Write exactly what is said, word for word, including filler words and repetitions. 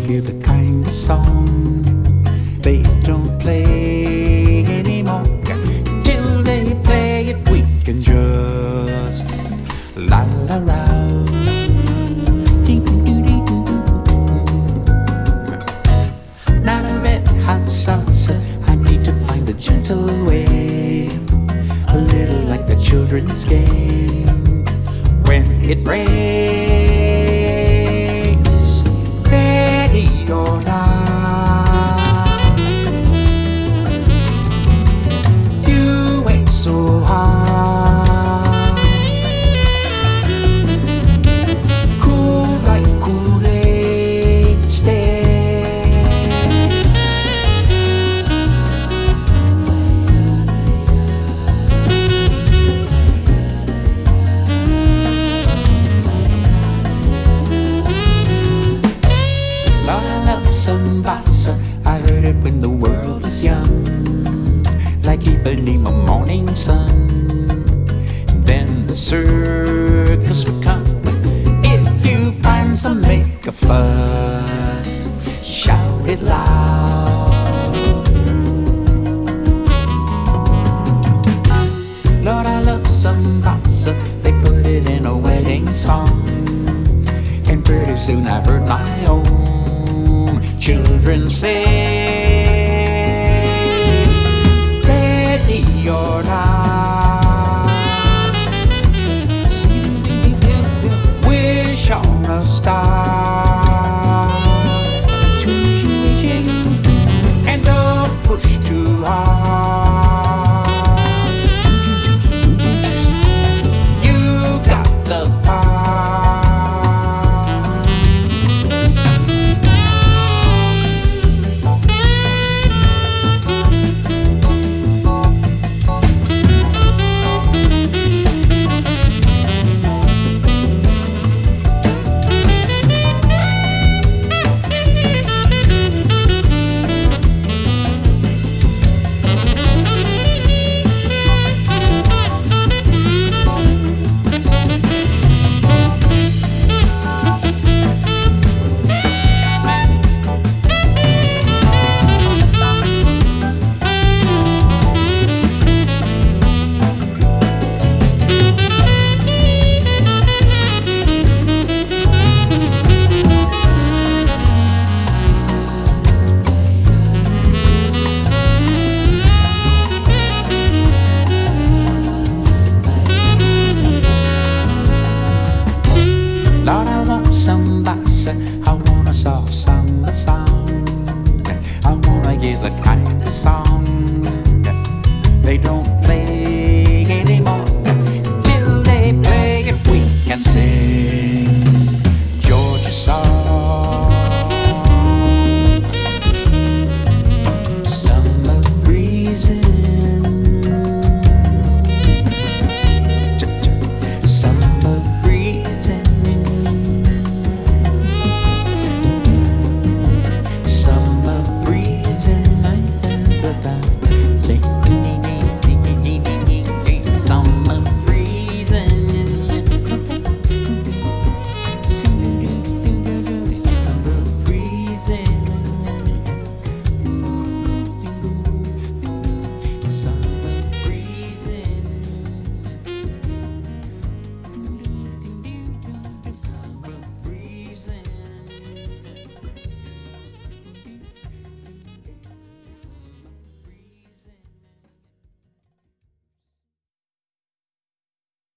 hear the kind of song they don't play anymore. Till they play it, we can just la la la. Not a red hot salsa, I need to find the gentle way, a little like the children's game when it rains, ready or not. You wait so hard, cool like Kool-Aid, stay. Bossa, I heard it when the world is young, like Ipanema morning sun. Then the circus would come. If you find some, make a fuss, shout it loud. Lord, I love some bossa, they put it in a wedding song, and pretty soon I heard my own children say, ready or not, wish on a star, and don't push too hard. You got the power. Lord, I love some bossa, I want a soft samba song, I wanna hear the kind of song they don't play anymore. Till they play it, we can sing.